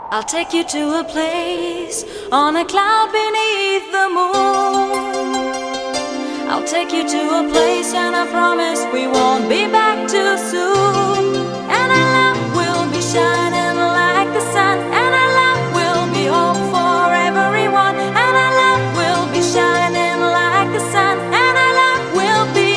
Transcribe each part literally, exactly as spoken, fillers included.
I'll take you to a place on a cloud beneath the moon. I'll take you to a place, and I promise we won't be back too soon. And our love will be shining like the sun, and our love will be hope for everyone. And our love will be shining like the sun, and our love will be.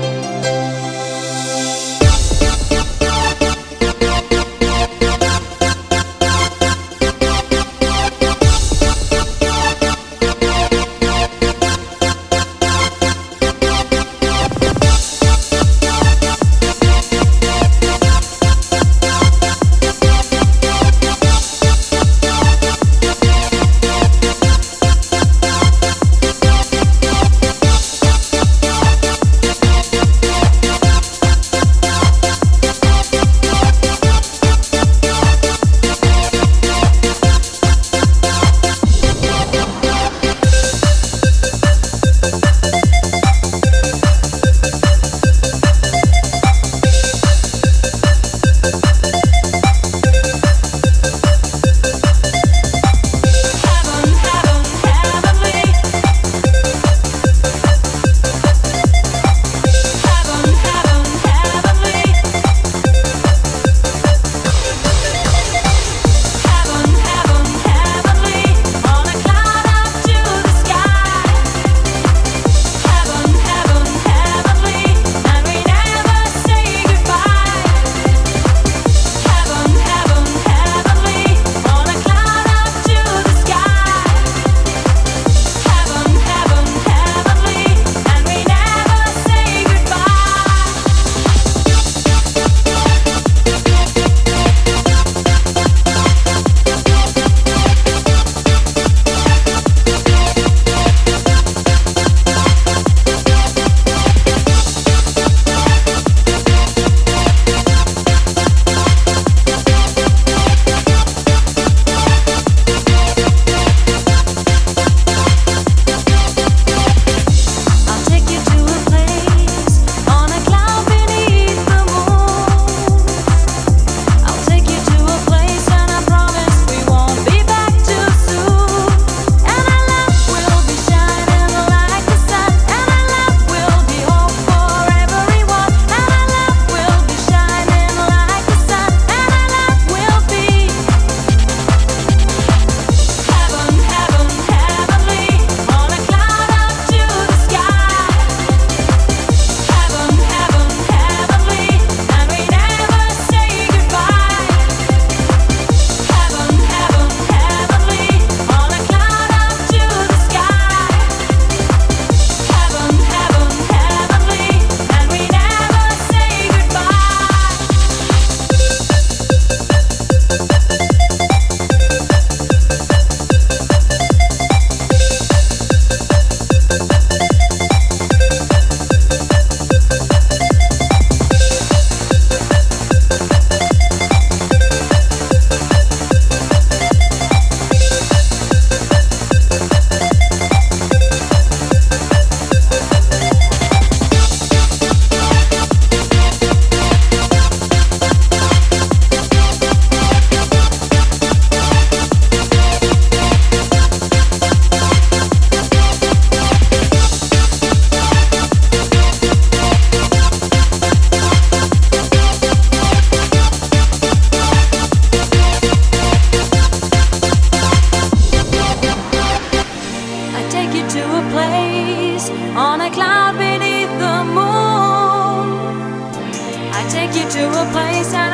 On a cloud beneath the moon, I take you to a place